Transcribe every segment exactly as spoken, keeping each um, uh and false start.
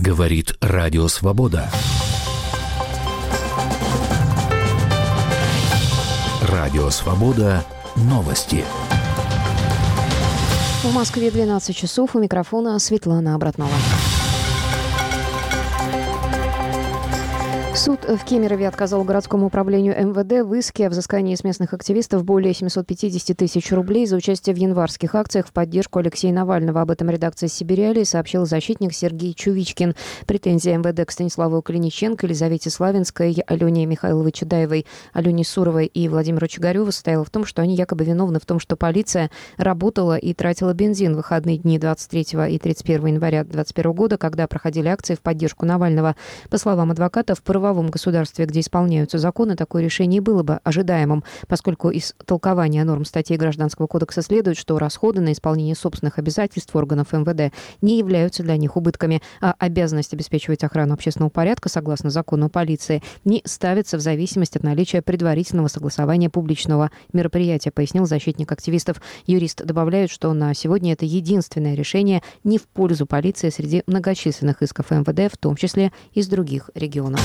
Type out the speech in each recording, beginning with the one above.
Говорит Радио Свобода. Радио Свобода. Новости. В Москве двенадцать часов. У микрофона Светлана Обратнова. Суд в Кемерове отказал городскому управлению эм вэ дэ в иске о взыскании с местных активистов более семьсот пятьдесят тысяч рублей за участие в январских акциях в поддержку Алексея Навального. Об этом редакция «Сибириалии» сообщил защитник Сергей Чувичкин. Претензия эм вэ дэ к Станиславу Калиниченко, Елизавете Славинской, Алене Михайловой Чудаевой, Алене Суровой и Владимиру Чигареву состояла в том, что они якобы виновны в том, что полиция работала и тратила бензин в выходные дни двадцать третьего и тридцать первого января две тысячи двадцать первого года, когда проходили акции в поддержку Навального. По словам адвоката, в правовом государстве, где исполняются законы, такое решение было бы ожидаемым, поскольку из толкования норм статей Гражданского кодекса следует, что расходы на исполнение собственных обязательств органов эм вэ дэ не являются для них убытками, а обязанность обеспечивать охрану общественного порядка, согласно закону о полиции, не ставится в зависимости от наличия предварительного согласования публичного мероприятия, пояснил защитник активистов. Юрист добавляет, что на сегодня это единственное решение не в пользу полиции среди многочисленных исков эм вэ дэ, в том числе из других регионов.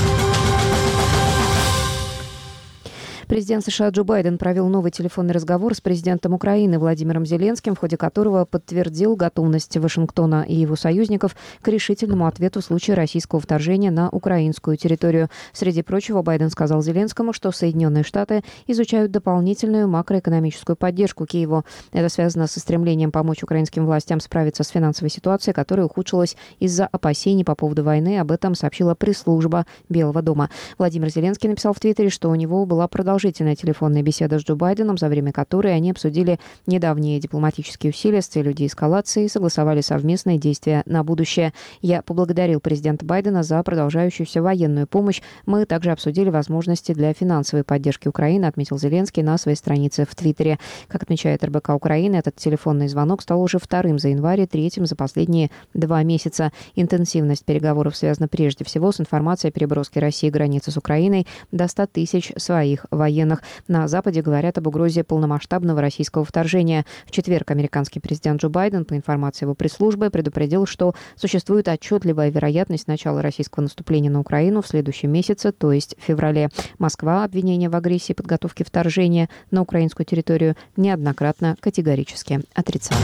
Президент США Джо Байден провел новый телефонный разговор с президентом Украины Владимиром Зеленским, в ходе которого подтвердил готовность Вашингтона и его союзников к решительному ответу в случае российского вторжения на украинскую территорию. Среди прочего, Байден сказал Зеленскому, что Соединенные Штаты изучают дополнительную макроэкономическую поддержку Киеву. Это связано со стремлением помочь украинским властям справиться с финансовой ситуацией, которая ухудшилась из-за опасений по поводу войны. Об этом сообщила пресс-служба Белого дома. Владимир Зеленский написал в Твиттере, что у него была продолжительная Продолжительная телефонная беседа с Джо Байденом, за время которой они обсудили недавние дипломатические усилия с целью деэскалации и согласовали совместные действия на будущее. Я поблагодарил президента Байдена за продолжающуюся военную помощь. Мы также обсудили возможности для финансовой поддержки Украины, отметил Зеленский на своей странице в Твиттере. Как отмечает эр бэ ка Украины, этот телефонный звонок стал уже вторым за январь и третьим за последние два месяца. Интенсивность переговоров связана прежде всего с информацией о переброске России границы с Украиной до ста тысяч своих военных. военных. На Западе говорят об угрозе полномасштабного российского вторжения. В четверг американский президент Джо Байден, по информации его пресс-службы, предупредил, что существует отчетливая вероятность начала российского наступления на Украину в следующем месяце, то есть в феврале. Москва обвинения в агрессии и подготовке вторжения на украинскую территорию неоднократно категорически отрицала.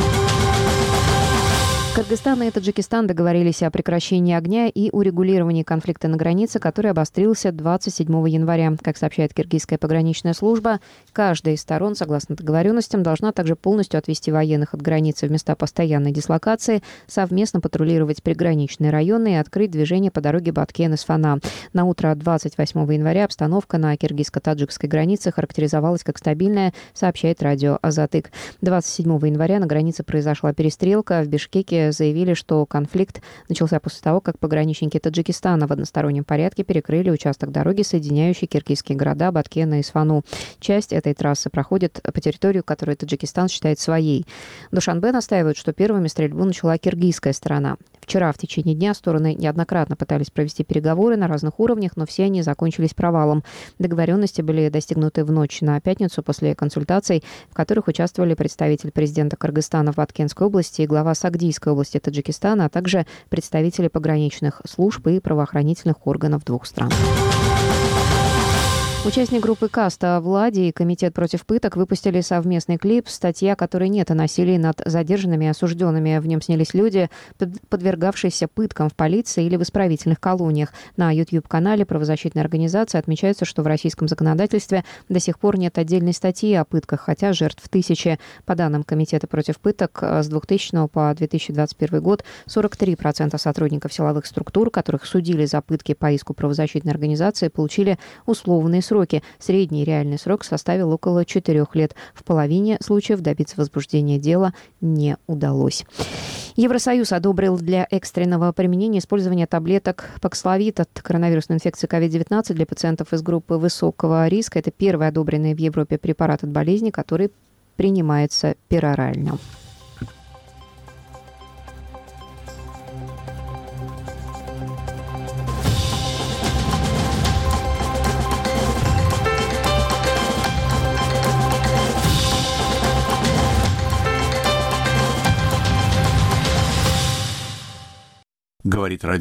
Кыргызстан и Таджикистан договорились о прекращении огня и урегулировании конфликта на границе, который обострился двадцать седьмого января. Как сообщает киргизская пограничная служба, каждая из сторон, согласно договоренностям, должна также полностью отвести военных от границы в места постоянной дислокации, совместно патрулировать приграничные районы и открыть движение по дороге Баткен-Исфана. На утро двадцать восьмого января обстановка на киргизско-таджикской границе характеризовалась как стабильная, сообщает радио Азатык. двадцать седьмого января на границе произошла перестрелка. В Бишкеке заявили, что конфликт начался после того, как пограничники Таджикистана в одностороннем порядке перекрыли участок дороги, соединяющий киргизские города Баткен и Исфану. Часть этой трассы проходит по территории, которую Таджикистан считает своей. Душанбе настаивают, что первыми стрельбу начала киргизская сторона. Вчера в течение дня стороны неоднократно пытались провести переговоры на разных уровнях, но все они закончились провалом. Договоренности были достигнуты в ночь на пятницу после консультаций, в которых участвовали представитель президента Кыргызстана в Баткенской области и глава Сагдийской области Таджикистана, а также представители пограничных служб и правоохранительных органов двух стран. Участник группы «Каста» Влади и Комитет против пыток выпустили совместный клип, статья, которой нет о насилии над задержанными и осужденными. В нем снялись люди, подвергавшиеся пыткам в полиции или в исправительных колониях. На YouTube-канале правозащитной организации отмечается, что в российском законодательстве до сих пор нет отдельной статьи о пытках, хотя жертв тысячи. По данным Комитета против пыток, с двухтысячного по две тысячи двадцать первый год сорок три процента сотрудников силовых структур, которых судили за пытки по иску правозащитной организации, получили условные сроки. Сроки. Средний реальный срок составил около четырех лет. В половине случаев добиться возбуждения дела не удалось. Евросоюз одобрил для экстренного применения использование таблеток Паксловид от коронавирусной инфекции ковид девятнадцать для пациентов из группы высокого риска. Это первый одобренный в Европе препарат от болезни, который принимается перорально. Говорит радио